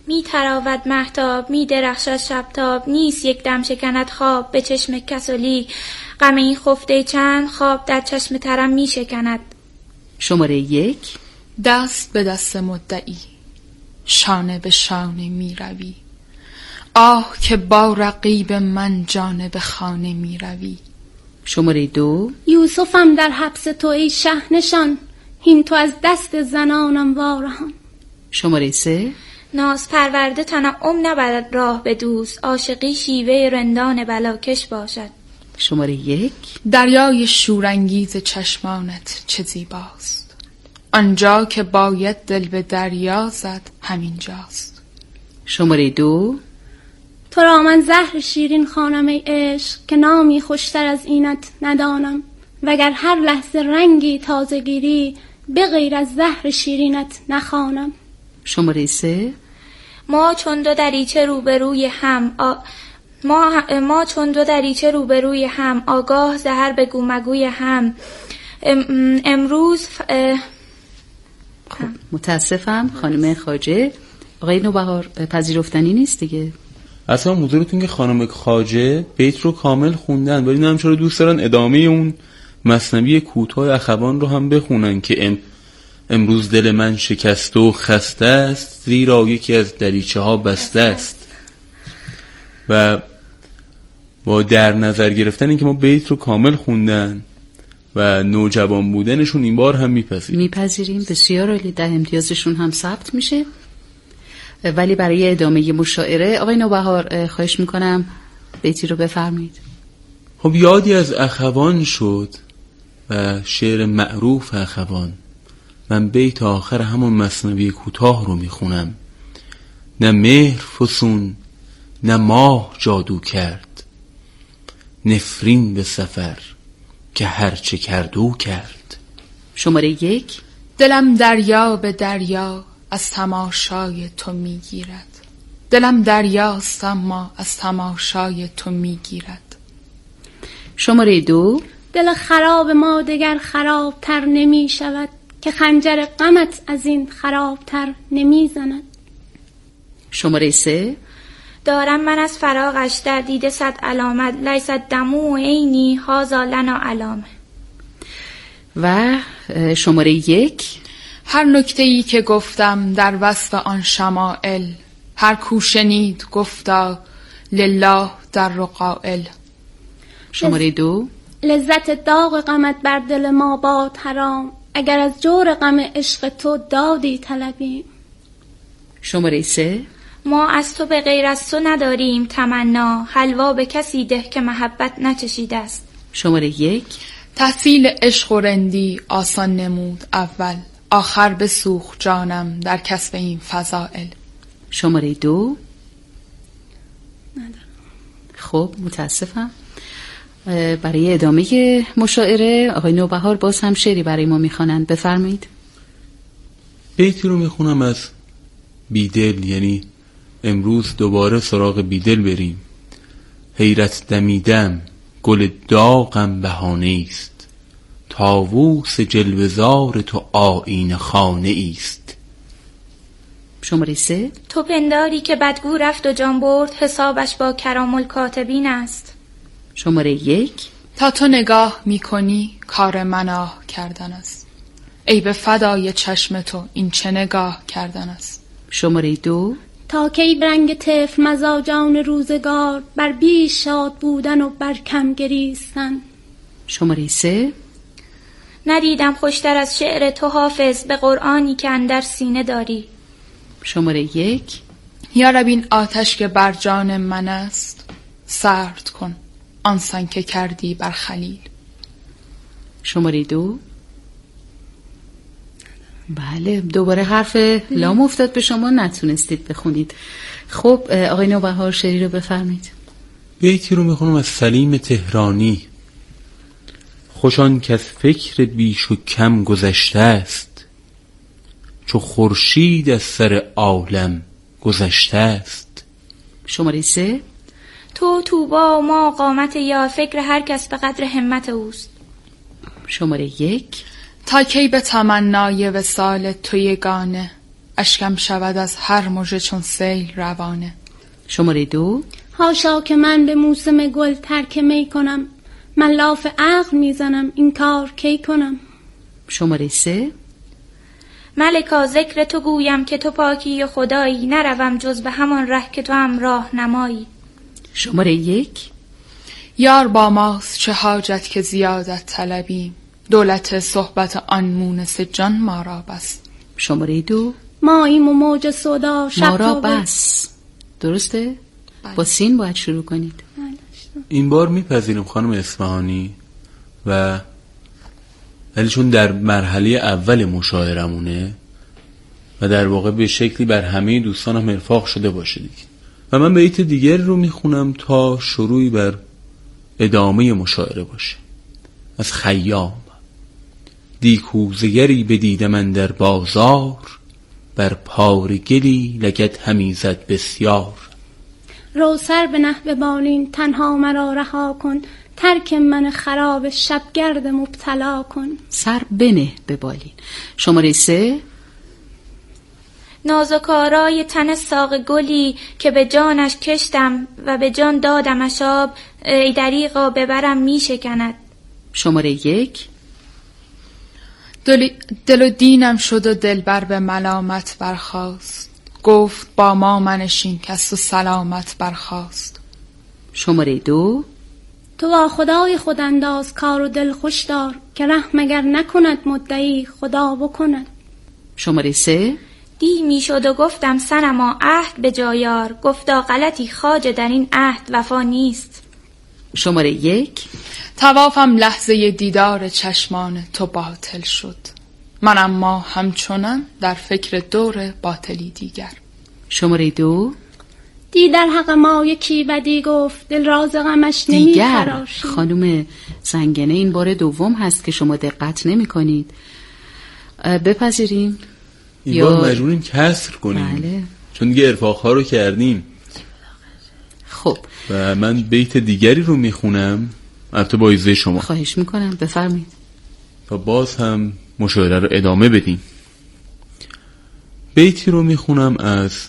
می تراود مهتاب، می درخشد شبتاب، نیست یک دم شکند خواب به چشم کسلی. غم این خفته چند خواب در چشم ترم می شکند. شماره 1. دست به دست مدعی، شانه به شانه می روی. آه که با رقیب من جانب خانه می روی. شماره 2. یوسفم در حبس تو ای شهنشان، هین تو از دست زنانم وارهان. شماره 3. ناز پرورده تنعم نبرد راه به دوست، عاشقی شیوه رندان بلاکش باشد. شماره 1. دریای شورانگیز چشمانت چه زیباست، آنجا که باید دل به دریا زد همین جاست. شماره 2. تو را من زهر شیرین خوانم ای عشق، که نامی خوشتر از اینت ندانم. وگر هر لحظه رنگی تازه گیری، به غیر از زهر شیرینت نخوانم. شماره 3. ما چون دو دریچه روبروی هم ما چون دو دریچه روبروی هم، آگاه زهر بگو مگوی هم. امروز متاسفم خانم خواجه. آقای نوبهار پذیرفتنی نیست دیگه. اصلا حضورتون که خانم خواجه بیت رو کامل خوندن، ولی نمی‌دونم چرا دوست دارن ادامه اون مثنوی کوتاه اخوان رو هم بخونن که امروز دل من شکسته و خسته است، زیرا یکی از دریچه ها بسته است. و با در نظر گرفتن اینکه ما بیت رو کامل خوندن و نوجوان بودنشون این بار هم میپذیریم. بسیار عالی، 10 امتیازشون هم ثبت میشه. ولی برای ادامه مشاعره آقای نوبهار خواهش میکنم بیتی رو بفرمایید. خب یادی از اخوان شد و شعر معروف اخوان. من بیت آخر همون مثنوی کوتاه رو میخونم. نه مهر فسون نه ماه جادو کرد، نفرین به سفر که هرچه کردو کرد. شماره 1. دلم دریا به دریا از تماشای تو میگیرد، دلم دریاست اما از تماشای تو میگیرد. شماره 2. دل خراب ما دگر خرابتر نمی شود، که خنجر غمت از این خرابتر نمی زند. شماره 3. دارم من از فراغش در دیده 100 علامت، لیس دموع عینی هذا لنا علامه. و شماره 1. هر نکته‌ای که گفتم در وصف آن شمائل، هر کو شنید گفتا لله در رقائل. شماره 2. لذت داغ غمت بر دل ما باد حرام، اگر از جور غم عشق تو دادی طلبیم. شماره 3. ما از تو به غیر از تو نداریم تمنا، حلوا به کسی ده که محبت نچشیده است. شماره 1. تحصیل عشق و رندی آسان نمود اول، آخر بسوخت جانم در کسب این فضائل. شماره 2. خب متاسفم. برای ادامه مشاعره آقای نوبهار باز هم شعری برای ما میخوانند. بفرمایید. بیتی رو میخونم از بیدل، یعنی امروز دوباره سراغ بیدل بریم. حیرت دمیدم گل داغم بهانه است، طاووس جلوه‌زار تو آیینه خانه است. شماره 3. تو پنداری که بدگو رفت و جان برد، حسابش با کرام الکاتبین است. شماره 1. تا تو نگاه میکنی کار من آه کردن است، ای به فدای چشم تو این چه نگاه کردن است. شماره 2. تا کی برنگ طفل مزاجان روزگار، بر بیش شاد بودن و بر کم گریستن. شماره 3. ندیدم خوشتر از شعر تو حافظ، به قرآنی که اندر سینه داری. شماره 1. یا رب این آتش که بر جان من است، سرد کن آنسان که کردی بر خلیل. شماره 2. بله دوباره حرف لام افتاد به شما، نتونستید بخونید. خب آقای نوبهار شعری رو بفرمید. بیتی رو میخونم از سلیم تهرانی. خوشان که از فکر بیش و کم گذشته است، چو خورشید از سر عالم گذشته است. شماره 3. تو توبا و ما قامت یا، فکر هر کس به قدر همت اوست. شماره 1. تا کی به تمنای وصال تو یگانه، اشکم شود از هر مژه چون سیل روانه. شماره 2. حاشا که من به موسم گل ترک می کنم، من لاف عقل میزنم این کار کی کنم. شماره 3. ملکا ذکر تو گویم که تو پاکی و خدایی، نروم جز به همان ره که تو هم راه نمایی. شماره 1. یار با ماست چه حاجت که زیادت طلبیم، دولت صحبت آن مونس جان ما را بس. شماره 2. ماییم و موج سودا شب ما را تا بس. درسته؟ با سین باید شروع کنید. این بار میپذیریم خانم اصفهانی ولی چون در مرحله اول مشاعرمونه و در واقع به شکلی بر همه دوستانم ارفاق شده باشه دیگه، و من بیت دیگر رو میخونم تا شروعی بر ادامه مشاعره باشه. از خیام: دیکوزگری بدیده من در بازار، بر پار گلی لگد همی زد بسیار. رو سر به نحو بالین تنها مرا رها کن، ترک من خراب شبگرد مبتلا کن. سر بنه به بالین. شماره 3. نازکارای تن ساق گلی که به جانش کشتم و به جان دادمش آب، ای دریغا ببرم می شکند. شماره 1. دل و دینم شد و دلبر به ملامت برخاست، گفت با ما منشین که از تو سلامت برخاست. شماره 2. تو با خدای خود انداز کار و دل خوش دار، که رحم اگر نکند مدعی خدا بکند. شماره 3. دی می شد و گفتم صنما عهد به جایار، گفتا غلطی خواجه در این عهد وفا نیست. شماره 1. طوافم لحظه دیدار چشمان تو باطل شد، من اما همچنان در فکر دور باطلی دیگر. شماره 2. دی در حق ما یکی بدی گفت، دل راز غمش نمی دیگر. تراشی. خانم زنگنه این بار دوم هست که شما دقت نمی کنید. بپذیریم این بار مجبوریم کسر کنیم. بله. چون دیگه ارفاقها رو کردیم. خب و من بیت دیگری رو میخونم، البته با اجازه شما. خواهش میکنم بفرمایید تا باز هم مشاعره رو ادامه بدیم. بیتی رو میخونم از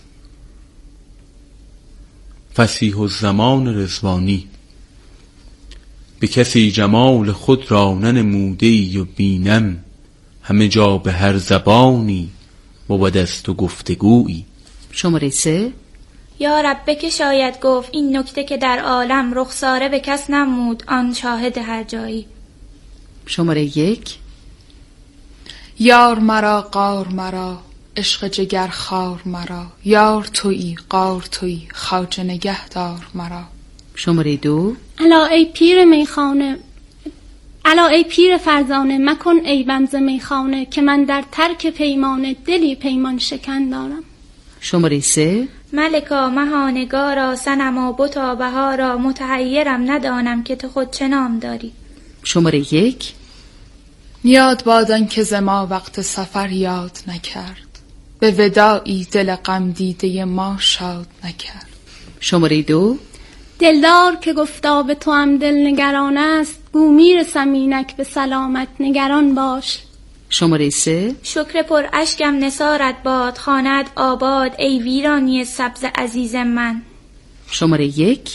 فصیح الزمان رضوانی: به کسی جمال خود را ننموده‌ای و بینم، همه جا به هر زبانی بود از تو گفتگویی. شماره 3. یا رب که شاید گفت این نکته که در عالم، رخساره به کس نمود آن شاهد هر جایی. شماره 1. یار مرا قار مرا، عشق جگر خار مرا، یار تویی قار تویی، خواجه نگهدار مرا. شماره 2. الا ای پیر میخانه، الا ای پیر فرزانه، مکن ای بنز میخانه، که من در ترک پیمانه دلی پیمان شکن دارم. شماره 3. ملکا مهانگارا صنما بتا بهارا، متحیرم ندانم که تو خود چه نام داری. شماره 1. یاد بادن که ز ما وقت سفر یاد نکرد، به وداعی دل غم دیده ما شاد نکرد. شماره 2. دلدار که گفتا به تو هم دل نگران است، گو میرسم اینک به سلامت نگران باش. شماره 3. شکر پر اشکم نثارت باد، خانت آباد ای ویرانی سبز عزیز من. شماره 1.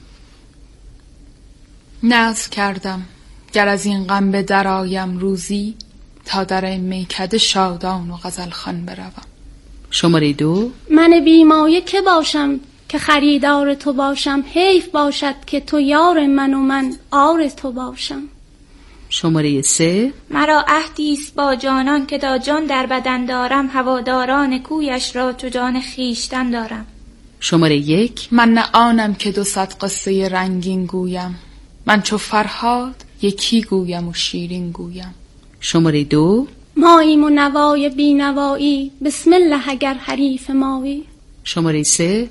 نذر کردم گر از این غم به درایم روزی، تا در میکده شادان و غزل خوان بروم. شماره 2. من بیمایه که باشم که خریدار تو باشم، حیف باشد که تو یار من و من عار تو باشم. شماره 3. مرا عهدیست با جانان که تا جان در بدن دارم، هواداران کویش را چو جان خیشتن دارم. شماره 1. من نه آنم که 200 قصه رنگین گویم، من چو فرهاد یکی گویم و شیرین گویم. شماره 2. ماییم و نوای بی نوایی، بسم الله اگر حریف مایی. شماره 3.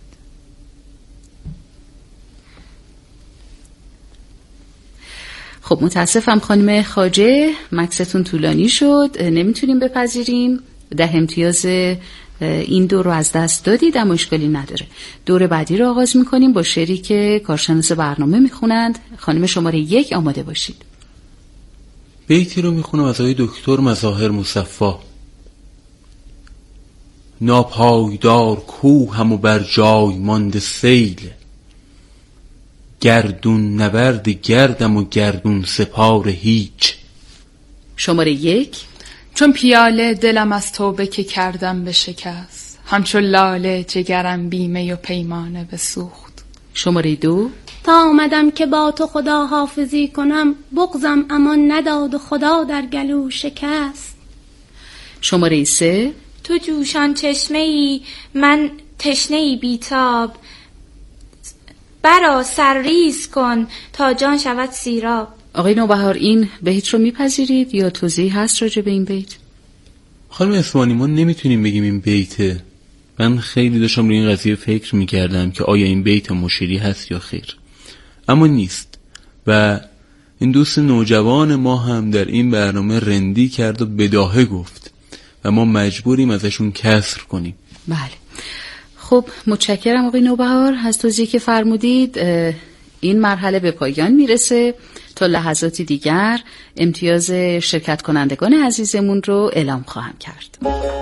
خب متاسفم خانم خواجه، مکستون طولانی شد، نمیتونیم بپذیریم. 10 امتیاز این دور رو از دست دادید، اما اشکالی نداره. دور بعدی رو آغاز میکنیم با شعری که کارشناس برنامه میخونند. خانم شماره 1 آماده باشید. بیتی رو میخونم از آقای دکتر مظاهر مصفا: ناپایدار کوهم و بر جای مانده سیل، گردون نورد گردم و گردون سپار هیچ. شماره 1. چون پیاله دلم از توبه که کردم به شکست، همچون لاله جگرم بیمه و پیمانه به سوخت. شماره 2. تا آمدم که با تو خدا حافظی کنم، بغضم امان نداد و خدا در گلو شکست. شماره 3. تو جوشان چشمه ای من تشنه ای بیتاب، برا سرریز کن تا جان شود سیراب. آقای نوبهار این بیت رو میپذیرید یا توضیح هست راجع به این بیت؟ خانم اسمانی ما نمیتونیم بگیم این بیته. من خیلی داشتم روی این قضیه فکر میکردم که آیا این بیت مشیری هست یا خیر، اما نیست. و این دوست نوجوان ما هم در این برنامه رندی کرد و بداهه گفت و ما مجبوریم ازشون کسر کنیم. بله خب متشکرم آقای نوبهار از توضیحی که فرمودید. این مرحله به پایان میرسه. تا لحظاتی دیگر امتیاز شرکت کنندگان عزیزمون رو اعلام خواهم کرد.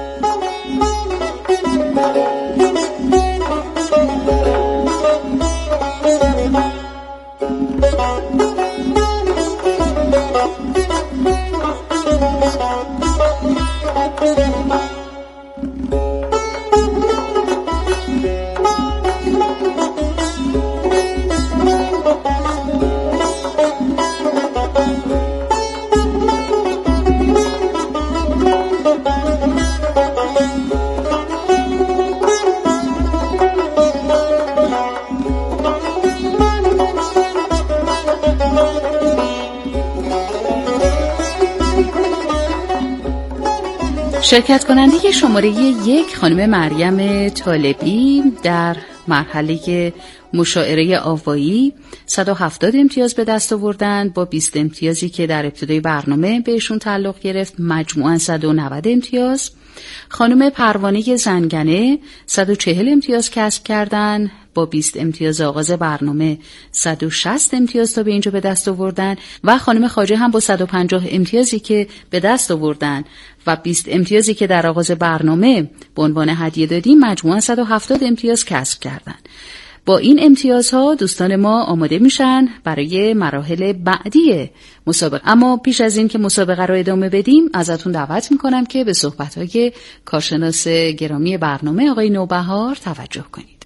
شرکت کننده شماره 1 خانم مریم طالبی در مرحله مشاعره آوایی 170 امتیاز به دست آوردن با 20 امتیازی که در ابتدای برنامه بهشون تعلق گرفت، مجموعاً 190 امتیاز. خانم پروانه زنگنه 140 امتیاز کسب کردن با 20 امتیاز آغاز برنامه 160 امتیاز تا به اینجا به دست آوردن و خانم خواجه هم با 150 امتیازی که به دست آوردن و 20 امتیازی که در آغاز برنامه به عنوان هدیه دادیم مجموعاً 170 امتیاز کسب کردن. با این امتیازها دوستان ما آماده میشن برای مراحل بعدی مسابقه. اما پیش از این که مسابقه رو ادامه بدیم ازتون دعوت میکنم که به صحبت‌های کارشناس گرامی برنامه آقای نوبهار توجه کنید.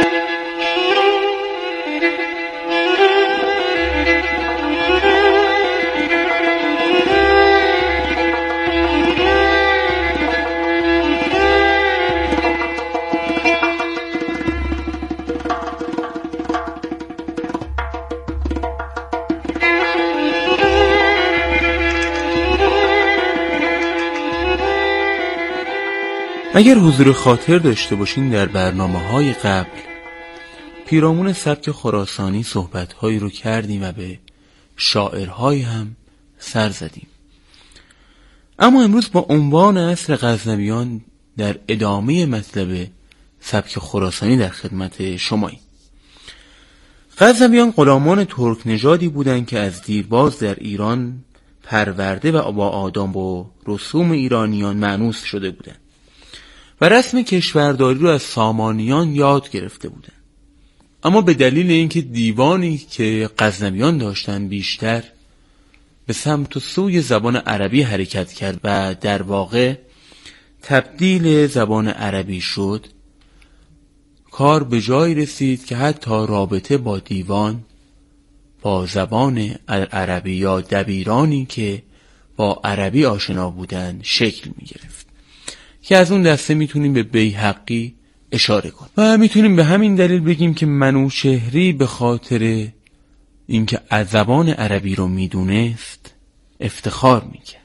اگر حضور خاطر داشته باشین در برنامه‌های قبل پیرامون سبک خراسانی صحبت‌هایی رو کردیم و به شاعرهایی هم سر زدیم. اما امروز با عنوان عصر غزنویان در ادامه مطلب سبک خراسانی در خدمت شماییم. غزنویان غلامان ترک نژادی بودند که از دیرباز در ایران پرورده و با آداب و رسوم ایرانیان مانوس شده بودند و رسم کشورداری رو از سامانیان یاد گرفته بودند. اما به دلیل اینکه دیوانی که غزنویان داشتند بیشتر به سمت و سوی زبان عربی حرکت کرد و در واقع تبدیل زبان عربی شد، کار به جای رسید که حتی رابطه با دیوان با زبان عربی یا دبیرانی که با عربی آشنا بودند شکل می گرفت که از اون دسته میتونیم به بیهقی اشاره کنیم و میتونیم به همین دلیل بگیم که منوچهری به خاطر اینکه از زبان عربی رو میدونست افتخار میکرد.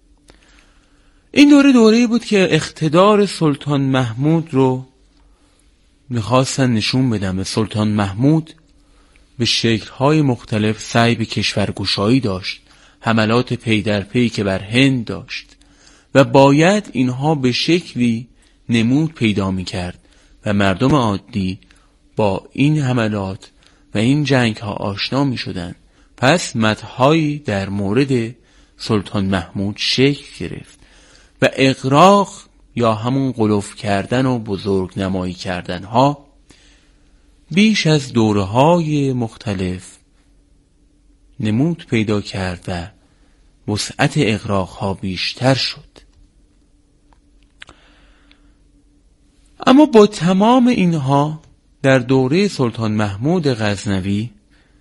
این دوره‌ای بود که اقتدار سلطان محمود رو میخواستن نشون بدن و سلطان محمود به شکل‌های مختلف سعی به کشورگشایی داشت، حملات پی در پی که بر هند داشت و باید اینها به شکلی نمود پیدا می‌کرد و مردم عادی با این حملات و این جنگ‌ها آشنا می‌شدند. پس مدح‌هایی در مورد سلطان محمود شکل گرفت و اغراق یا همون غلوف کردن و بزرگ نمایی کردن ها بیش از دوره‌های مختلف نمود پیدا کرد و وسعت اغراق‌ها بیشتر شد. اما با تمام اینها در دوره سلطان محمود غزنوی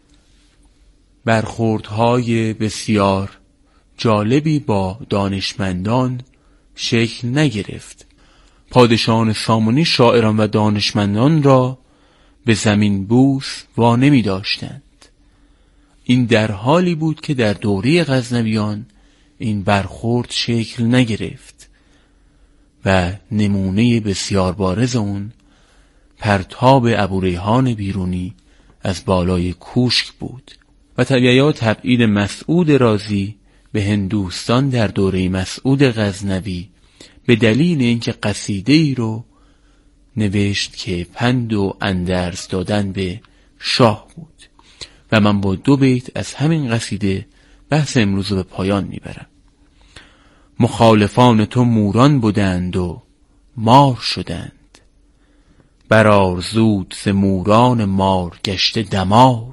برخوردهای بسیار جالبی با دانشمندان شکل نگرفت. پادشاهان سامانی شاعران و دانشمندان را به زمین بوس وا نمی داشتند. این در حالی بود که در دوره غزنویان این برخورد شکل نگرفت و نمونه بسیار بارز اون پرتاب ابوریحان بیرونی از بالای کوشک بود و طبیعیات تبعید مسعود رازی به هندوستان در دوره مسعود غزنوی به دلیل اینکه قصیده ای رو نوشت که پند و اندرز دادن به شاه بود و من با 2 بیت از همین قصیده بحث امروز رو به پایان میبرم. مخالفان تو موران بودند و مار شدند، برآر زود ز موران مار گشته دمار.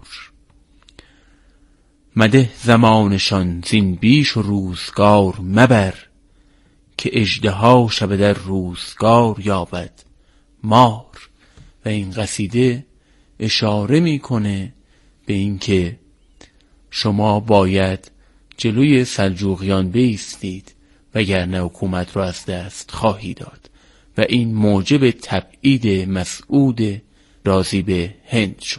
مده زمانشان زین بیش و روزگار مبر، که اژدها شب در روزگار یابد مار. و این قصیده اشاره میکنه به اینکه شما باید جلوی سلجوقیان بایستید وگرنه حکومت را از دست خواهی داد و این موجب تبعید مسعود رازی به هند شد.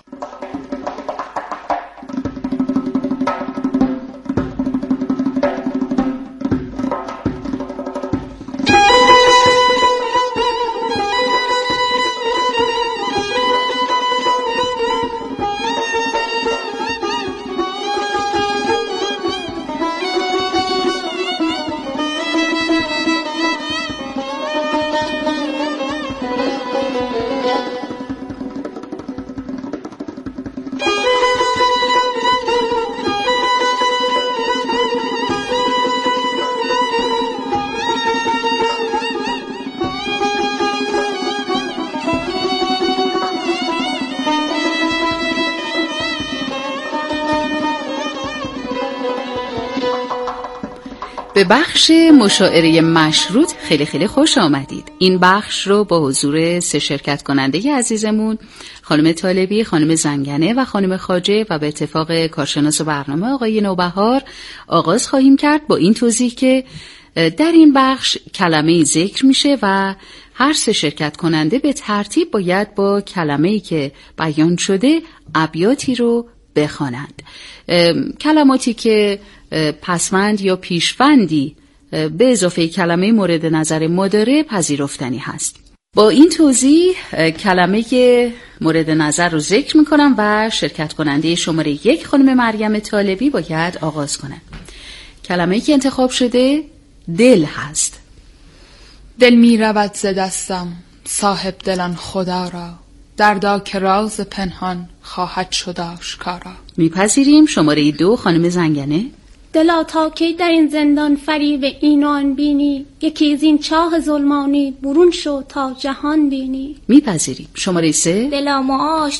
به بخش مشاعره مشروط خیلی خیلی خوش آمدید. این بخش رو با حضور 3 شرکت کننده عزیزمون، خانم طالبی، خانم زنگنه و خانم خواجه و به اتفاق کارشناس برنامه آقای نوبهار آغاز خواهیم کرد با این توضیح که در این بخش کلمه ذکر میشه و هر 3 شرکت کننده به ترتیب باید با کلمه‌ای که بیان شده ابیاتی رو بخوانند. کلماتی که پسوند یا پیشوندی به اضافه کلمه مورد نظر ما داره پذیرفتنی هست. با این توضیح کلمه مورد نظر رو ذکر میکنم و شرکت کننده شماره 1 خانم مریم طالبی باید آغاز کنند. کلمه‌ای که انتخاب شده دل هست. دل می رود ز دستم صاحب دلان خدا را، دردا که راز پنهان خواهد شد آشکارا. میپذیریم. شماره 2 خانم زنگنه. دلا تا کی در این زندان فریب این و آن بینی، یکی از این چاه ظلمانی برون شو تا جهان بینی. میپذیریم. شماره 3 دلا معاش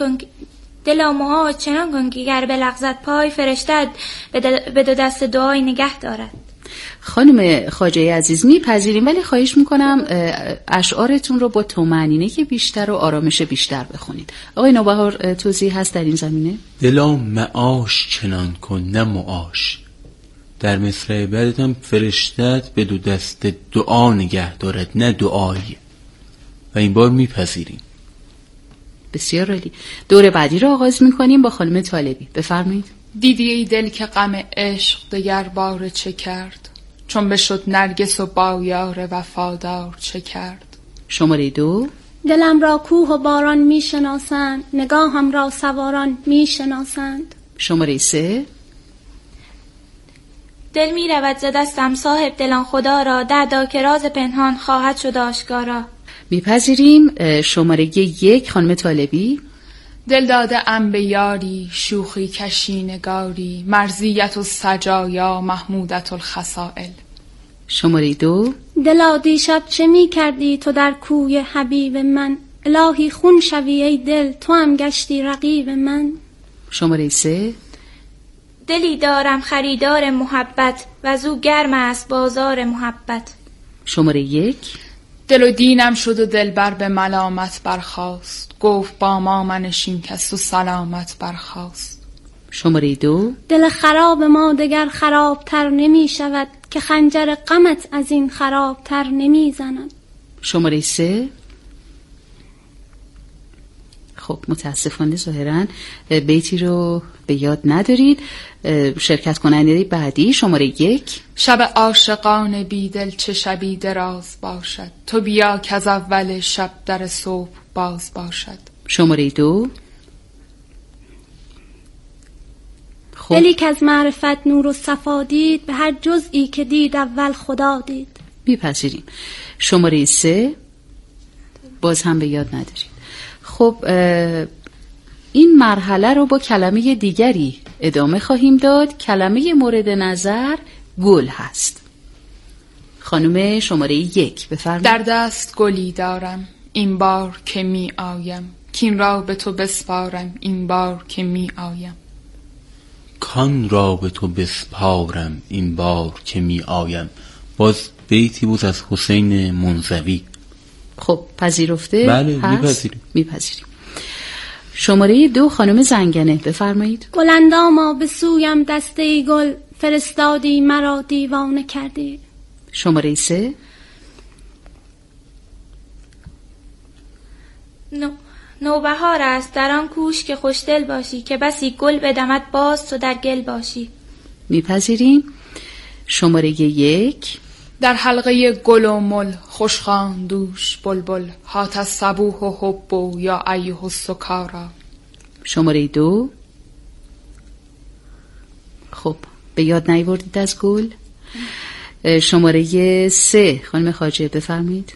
چنان کن که گر به لغزت پای فرشتد به 2 دست دعای نگه دارد. خانم خواجه عزیز میپذیریم، ولی خواهش میکنم اشعارتون رو با طمأنینه که بیشتر و آرامش بیشتر بخونید. آقای نوبهار توضیح هست در این زمینه؟ دلا معاش چنان کن نه معاش. در مصرع بعدت هم فرشتت به 2 دست دعا نگه دارد نه دعایی. و این بار میپذیریم. بسیار عالی. دور بعدی رو آغاز میکنیم با خانم طالبی. بفرمایید. دیدی ای دل که غم عشق دگر بار چه کرد، چون بشد نرگس و با یار وفادار چه کرد. شماره 2 دلم را کوه و باران می شناسند، نگاهم را سواران می شناسند. شماره 3 دل می رود ز دستم صاحب دلان خدا را، دردا که راز پنهان خواهد شد آشکارا. میپذیریم. شماره 1 خانم طالبی. دل داده ام به یاری شوخی کشی نگاری، مرزیت و سجایا محمودت الخصائل. شماره 2. دلا دیشب چه می کردی تو در کوی حبیب من؟ الهی خون شوی ای دل، تو هم گشتی رقیب من. شماره 3. دلی دارم خریدار محبت و از او گرم است بازار محبت. شماره 1. دل و دینم شد و دلبر به ملامت برخاست، گفت با ما منشین کس و سلامت برخاست. شماره 2. دل خراب ما دگر خرابتر نمی شود، که خنجر غمت از این خرابتر نمی زند. شماره 3. خب متاسفانه ظاهراً بیتی رو به یاد ندارید. شرکت کننده بعدی شماره 1. شب عاشقان بیدل چه شبی دراز باشد، تو بیا که از اول شب در صبح باز باشد. شماره 2. خب. دلی که از معرفت نور و صفا دید، به هر جزئی که دید اول خدا دید. میپذیریم. شماره 3 باز هم به یاد ندارید. خب این مرحله رو با کلمه دیگری ادامه خواهیم داد. کلمه مورد نظر گل هست. خانم شماره 1 بفرمایید. در دست گلی دارم این بار که می آیم، کین را به تو بسپارم این بار که می آیم. کان را به تو بسپارم این بار که می آیم. باز بیتی بود از حسین منزوی. خب پذیرفته؟ بله میپذیریم. شماره 2 خانم زنگنه بفرمایید. گلنداما به سویم دسته گل، فرستادی مرا دیوانه کردی. شماره 3. نوبهار است در آن کوش که خوشدل باشی، که بسی گل بدمد باز تو در گل باشی. میپذیریم. شماره 1. در حلقه گل و مل خوشخوان دوش بلبل، هات از صبوح و حب یا ایه السکارا. شماره 2. خب به یاد نیاوردید از گل. شماره 3 خانم خواجه بفرمایید.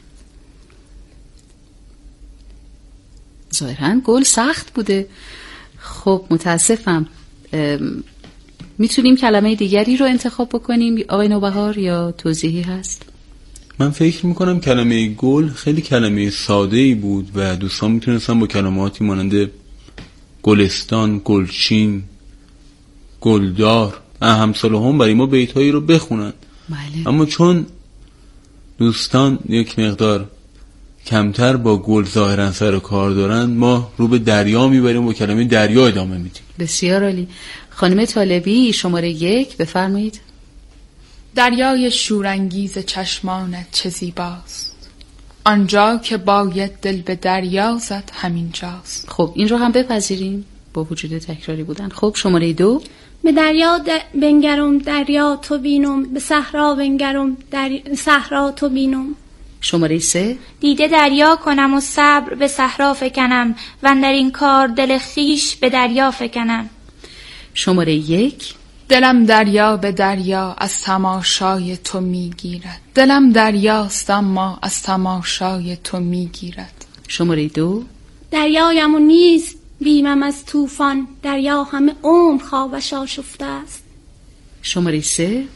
ظاهراً گل سخت بوده. خب متاسفم. میتونیم کلمه دیگری رو انتخاب بکنیم آقای نوبهار یا توضیحی هست؟ من فکر میکنم کلمه گل خیلی کلمه ساده‌ای بود و دوستان میتونستن با کلماتی مانند گلستان، گلچین، گلدار همساله هم برای ما بیتهایی رو بخونن. بله. اما چون دوستان یک مقدار کمتر با گل ظاهرا سر کار دارن، ما رو به دریا میبریم و کلمه دریا ادامه میدیم. بسیار عالی. خانم طالبی شماره 1 بفرمایید. دریای شورانگیز چشمانت چه زیباست، آنجا که باید دل به دریا زد همین جاست. خب این رو هم بپذیریم با وجود تکراری بودن. خب شماره 2. به دریا بنگرم دریا تو بینم، به صحرا بنگرم صحرا تو بینم. شماره 3. دیده دریا کنم و صبر به صحرا فکنم، و در این کار دل خویش به دریا فکنم. شماره 1. دلم دریا به دریا از تماشای تو میگیرد، دلم دریاست اما از تماشای تو میگیرد. شماره 2. دریایم و نیست بیمم از طوفان، دریا همه عمر خوابش آشفته است. شماره 3.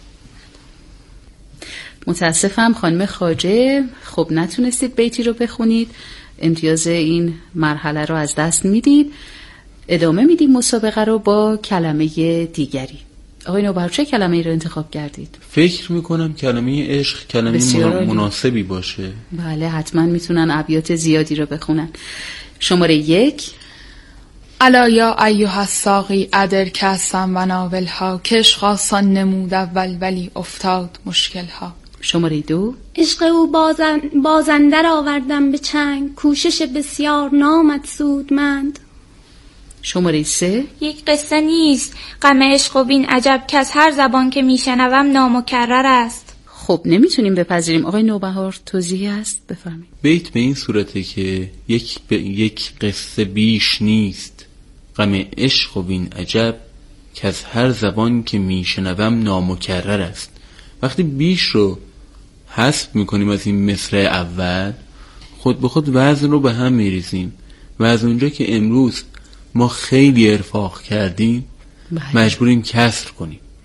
متاسفم خانم خواجه، خب نتونستید بیتی رو بخونید، امتیاز این مرحله رو از دست میدید. ادامه میدیم مسابقه رو با کلمه دیگری. آقای نوبهار چه کلمه‌ای رو انتخاب کردید؟ فکر میکنم کلمه عشق کلمه مناسبی باشه. بله حتما میتونن ابیات زیادی رو بخونن. شماره 1. الا یا ایها الساقی ادر کاسم و ناولها، که عشق آسان نمود اول ولی افتاد مشکلها. شماره 2. عشق او بازندر آوردم به چنگ، کوشش بسیار نامد سودمند. شماره 3. یک قصه نیست غم عشق و بین عجب، که از هر زبان که میشنوم نامکرر است. خب نمیتونیم بپذیریم. آقای نوبهار توضیحی هست بفرمایید. بیت به این صورته که یک قصه بیش نیست غم عشق و بین عجب، که از هر زبان که میشنوم نامکرر است. وقتی بیش رو حذف میکنیم از این مصرع اول، خود به خود وزن رو به هم میریزیم و از اونجا که امروز ما خیلی ارفاق کردیم مجبوریم کسر کنیم.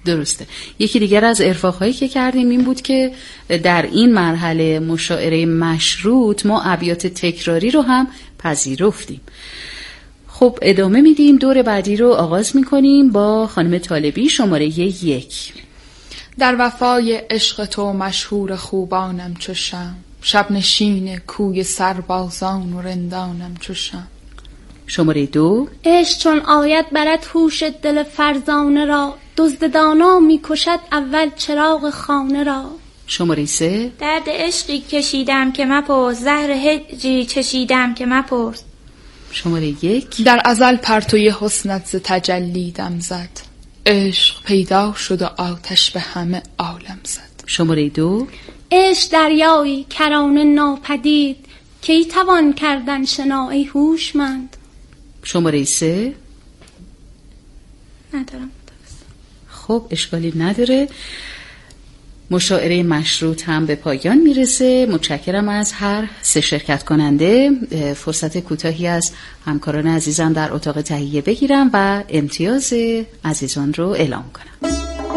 درسته. یکی دیگر از ارفاق‌هایی که کردیم این بود که در این مرحله مشاعره مشروط ما ابیات تکراری رو هم پذیرفتیم. خب ادامه میدیم، دور بعدی رو آغاز میکنیم با خانم طالبی، شماره 1. در وفای عشق تو مشهور خوبانم چو شمع، شب نشین کوی سربازان و رندانم چو شمع. شماره 2. عشق چون آید برد هوش دل فرزانه را، دزد دانا می کشد اول چراغ خانه را. شماره 3. درد عشقی کشیدم که مپرس، زهر هجری چشیدم که مپرس. شماره 1. در ازل پرتوی حسنت ز تجلی دم زد، عشق پیدا شد و آتش به همه عالم زد. شماره 2. عشق دریایی کرانه ناپدید، کی توان کردن شنا ای هوشمند. شماره 3. ندارم. خب اشکالی نداره. مشاعره مشروط هم به پایان میرسه. متشکرم از هر 3 شرکت کننده. فرصت کوتاهی از همکاران عزیزم در اتاق تهیه بگیرم و امتیاز عزیزان رو اعلام کنم.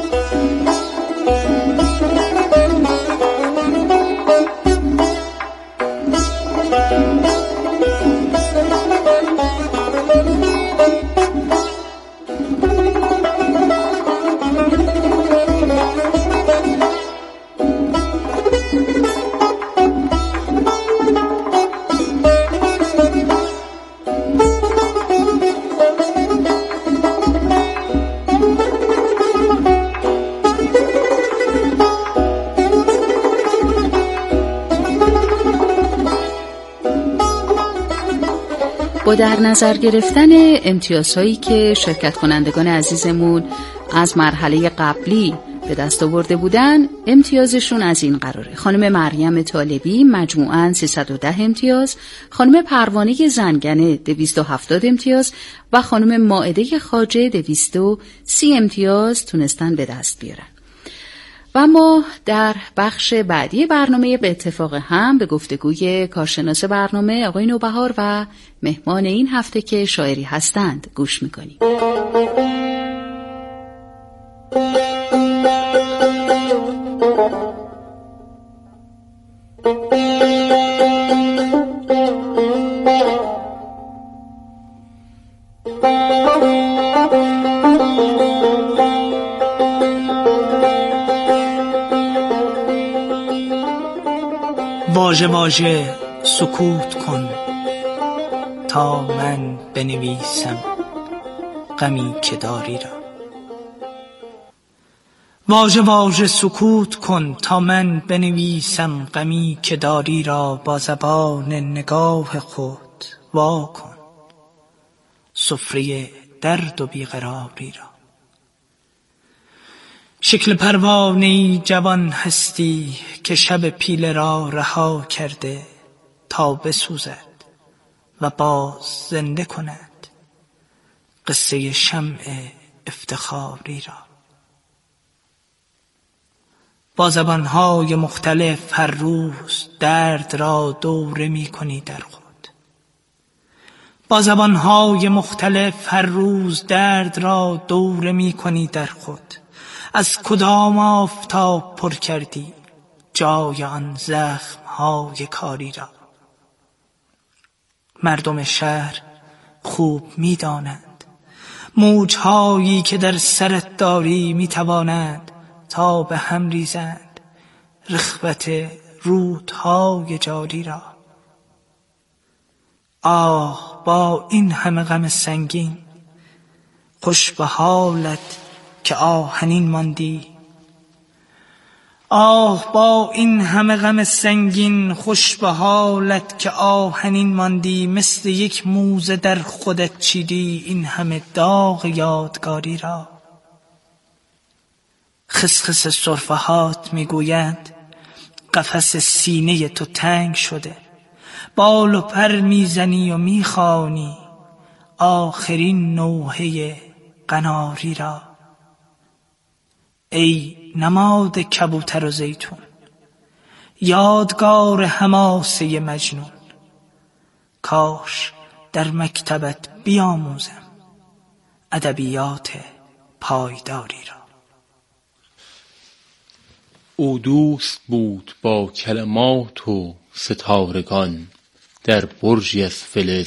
با در نظر گرفتن امتیازهایی که شرکت کنندگان عزیزمون از مرحله قبلی به دست آورده بودن، امتیازشون از این قراره: خانم مریم طالبی مجموعاً 310 امتیاز، خانم پروانه زنگنه 270 امتیاز و خانم مائده خواجه 230 امتیاز تونستن به دست بیارن. و ما در بخش بعدی برنامه به اتفاق هم به گفتگوی کارشناس برنامه آقای نوبهار و مهمان این هفته که شاعری هستند گوش میکنیم. واژه واژه سکوت کن تا من بنویسم غمی که داری را. واژه واژه سکوت کن تا من بنویسم غمی که داری را. با زبان نگاه خود وا کن سفره درد و بیقراری را. شکل پروانه‌ای جوان هستی که شب پیله را رها کرده تا بسوزد و باز زنده کند قصه شمع افتخاری را. با زبانهای مختلف هر روز درد را دوره می کنی در خود. با زبانهای مختلف هر روز درد را دوره می کنی در خود. از کدام آفتاب پر کردی جای آن زخم‌های کاری را. مردم شهر خوب می‌دانند موج‌هایی که در سرت داری می‌توانند تا به هم ریزند رخوت رودهای جاری را. آه با این همه غم سنگین خوش به حالت که آهنین ماندی. آه با این همه غم سنگین خوش به حالت که آهنین ماندی. مثل یک موزه در خودت چیدی این همه داغ یادگاری را. خسخس سرفهات میگویند قفس سینه تو تنگ شده. بال و پر میزنی و میخوانی آخرین نوحه قناری را. ای نماد کبوتر و زیتون یادگار حماسه مجنون، کاش در مکتبت بیاموزم ادبیات پایداری را. او دوست بود با کلمات و ستارگان، در برجی از فلز